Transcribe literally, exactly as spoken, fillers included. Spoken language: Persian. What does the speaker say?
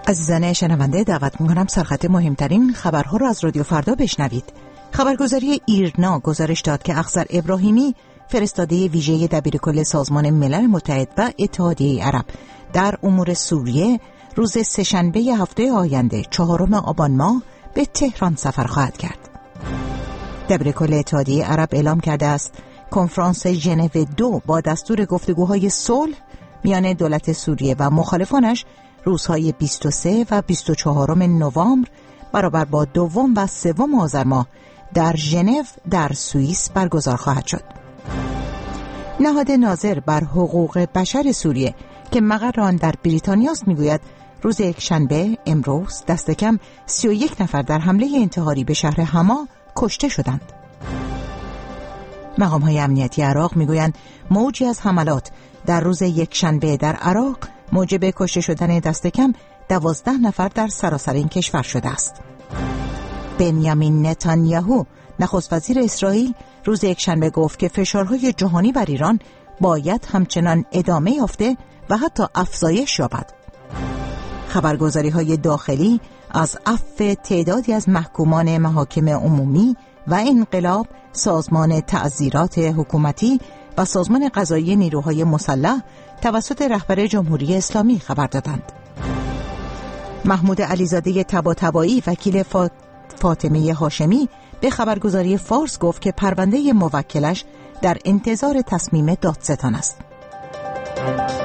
عزیزان شنونده، دعوت می‌کنم سرخط مهمترین خبرها را از رادیو فردا بشنوید. خبرگزاری ایرنا گزارش داد که اخضر ابراهیمی، فرستاده ویژه دبیرکل سازمان ملل متحد و اتحادیه عرب در امور سوریه، روز سه‌شنبه هفته آینده چهارم آبان ماه به تهران سفر خواهد کرد. دبیرکل اتحادیه عرب اعلام کرده است کنفرانس ژنو دو با دستور گفتگوهای صلح میان دولت سوریه و مخالفانش روزهای بیست و سه و بیست و چهار نوامبر برابر با دوم و سوم آذر ماه در ژنو در سوئیس برگزار خواهد شد. نهاد ناظر بر حقوق بشر سوریه که مقر آن در بریتانیا است میگوید روز یکشنبه امروز دست کم سی و یک نفر در حمله انتحاری به شهر حما کشته شدند. مقام‌های امنیتی عراق میگویند موجی از حملات در روز یکشنبه در عراق موجب کشته شدن دست کم دوازده نفر در سراسر این کشور شده است. بنیامین نتانیاهو نخست وزیر اسرائیل روز یکشنبه گفت که فشارهای جهانی بر ایران باید همچنان ادامه یافته و حتی افزایش یابد. خبرگزاری‌های داخلی از عفو تعدادی از محکومان محاکم عمومی و انقلاب، سازمان تعزیرات حکومتی و سازمان قضایی نیروهای مسلح توسط رهبر جمهوری اسلامی خبر دادند. محمود علیزاده طباطبایی وکیل فاطمه هاشمی به خبرگزاری فارس گفت که پرونده موکلش در انتظار تصمیم دادستان است.